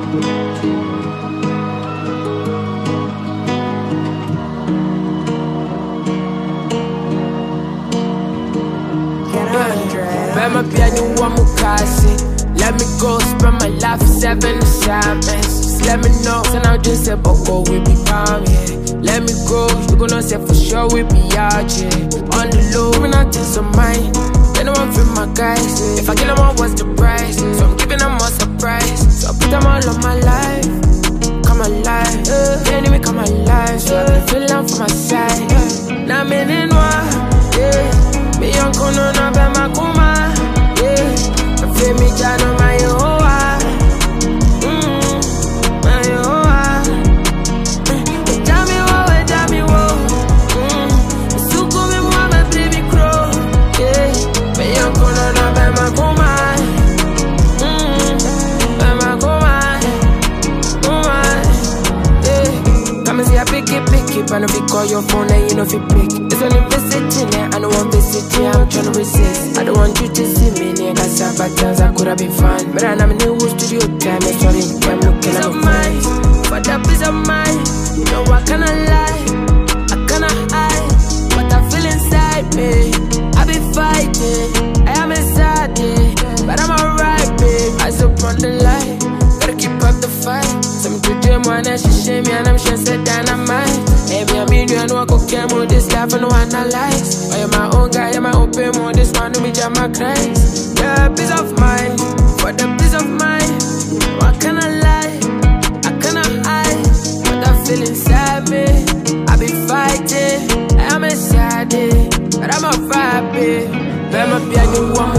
Bema piano one mukasi. Let me go, spend my life 7 assignments. Just let me know, so now just say boko we be calm, yeah. Let me go, you gonna say for sure we be out, yeah. On the low, giving out things on mine. Then I want for my guys. If I get them all, what's the price? So I'm giving them all surprise. So I put them all on my life. Come alive, can't even come alive. So I been feeling for my side. Now I'm in one, yeah. Me young kono na be makuma, yeah. I feel me jano my hoa, my hoa. Jami wo, suku mi mwa me baby crow, yeah. Me young kono na be makuma, be makuma, yeah. Come and see I pick it, but if you call your phone and you know if you pick. It's only visiting, I don't want visiting, I'm tryna resist. I don't want you to see me, nigga, cause bad times I coulda been fun. But I'm in the studio time, it's sorry, I'm looking at my for that peace of mind, you know I cannot lie, I cannot hide what I feel inside me. I be fighting, I am inside it, but I'm alright, babe. Eyes up on the light, gotta keep up the fight. Some to dream one and she shame me and I'm sure said dynamite. Hey, me, I mean, you know I go care more this life and no one analyze. I am my own guy, I'm my open more this one to me, jam my cries. Yeah, peace of mind, for the peace of mind. What can I lie? I cannot hide what I feel inside me. I be fighting, I am inside it, but I'm a vibe, babe. Bema piano one